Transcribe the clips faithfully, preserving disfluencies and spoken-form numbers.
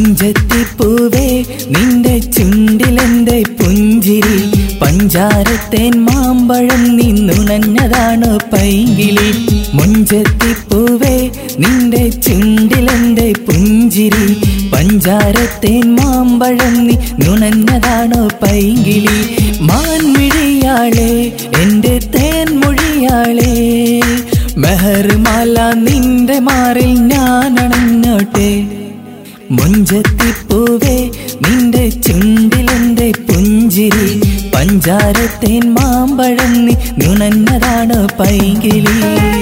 മുഞ്ചത്തിപ്പൂവേ നിന്റെ ചുണ്ടിലെന്റെ പുഞ്ചിരി പഞ്ചാരത്തേൻ മാമ്പഴം നിന്നുണഞ്ഞതാണോ പൈങ്കിളി. മുഞ്ചത്തിപ്പൂവേ നിന്റെ ചുണ്ടിലെന്റെ പുഞ്ചിരി പഞ്ചാരത്തേൻ മാമ്പഴം നിന്നുണഞ്ഞതാണോ പൈങ്കിളി. മാൻമിഴിയാളെ എന്റെ തേൻമൊഴിയാളെ മെഹർമാല നിന്റെ മാറിൽ ഞാൻ അണഞ്ഞോട്ടെ. മുഞ്ചത്തിപ്പൂവേ നിന്റെ ചുണ്ടിലെന്റെ പുഞ്ചിരി പഞ്ചാരത്തേൻ മാമ്പഴം നിന്നുണഞ്ഞതാണോ പൈങ്കിളി.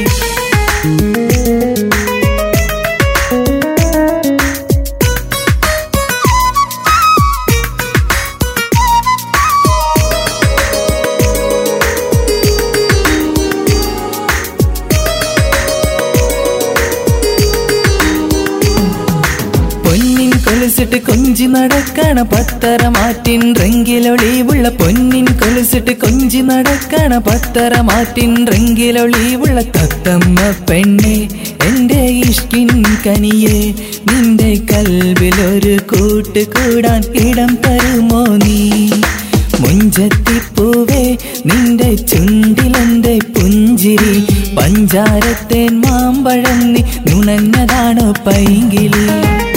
കൊലുസിട്ട് കൊഞ്ചി നടക്കണ പത്തര മാറ്റിൻ റെങ്കിലൊളിവുള്ള പൊന്നിൻ കൊലുസിട്ട് കൊഞ്ചി നടക്കണ പത്തര മാറ്റിൻ റെങ്കിലൊളിവുള്ള തത്തമ്മ പെണ്ണെ എന്റെ ഇഷ്കിൻ കനിയെ നിന്റെ കൽവിലൊരു കൂട്ട് കൂടാൻ ഇടം തരുമോ നീ. മുഞ്ചത്തിപ്പൂവേ നിന്റെ ചുണ്ടിലെന്റെ പുഞ്ചിരി പഞ്ചാരത്തേൻ മാമ്പഴം നിന്നുണഞ്ഞതാണോ പൈങ്കിളി.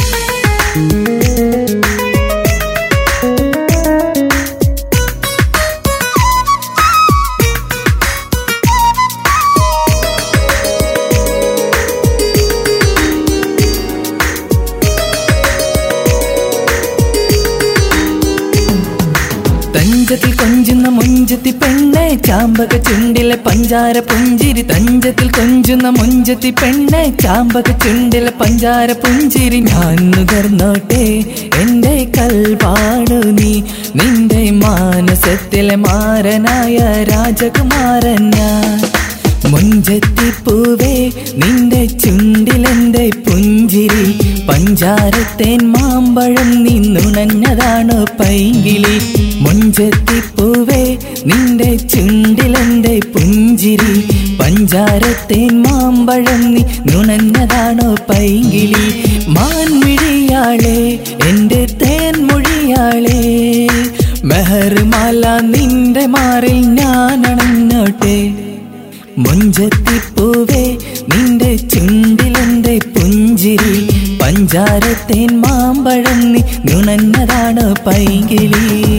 തഞ്ചത്തിൽ കൊഞ്ചുന്ന മുഞ്ചത്തി പെണ്ണെ ചാമ്പക ചുണ്ടിലെ പഞ്ചാര പുഞ്ചിരി തഞ്ചത്തിൽ കൊഞ്ചുന്ന മുഞ്ചത്തി പെണ്ണെ ചാമ്പക ചുണ്ടിലെ പഞ്ചാര പുഞ്ചിരി. ഞാൻ നുകർന്നോട്ടെ എന്റെ കൽവാണു നീ നിന്റെ മാനസത്തിലെ മാരനായ രാജകുമാരൻ ഞാൻ. മുഞ്ചത്തിപ്പൂവേ നിന്റെ ചുണ്ടിലെന്റെ പുഞ്ചിരി പഞ്ചാരത്തേൻ മാമ്പഴം നിന്നുണഞ്ഞതാണോ പൈങ്കിളി. മുഞ്ചത്തിപ്പൂവേ നിന്റെ ചുണ്ടിലെന്റെ പുഞ്ചിരി പഞ്ചാരത്തേൻ മാമ്പഴം നിന്നുണഞ്ഞതാണോ പൈങ്കിളി. മാൻമിഴിയാളെ എന്റെ തേൻമൊഴിയാളെ മെഹർമാല നിന്റെ മാറിൽ ഞാൻ അണഞ്ഞോട്ടെ. മുഞ്ചത്തിപ്പൂവേ നിന്റെ ചുണ്ടിലെന്റെ പുഞ്ചിരി പഞ്ചാരത്തേൻ മാമ്പഴം നിന്നുണഞ്ഞതാണോ പൈങ്കിളി.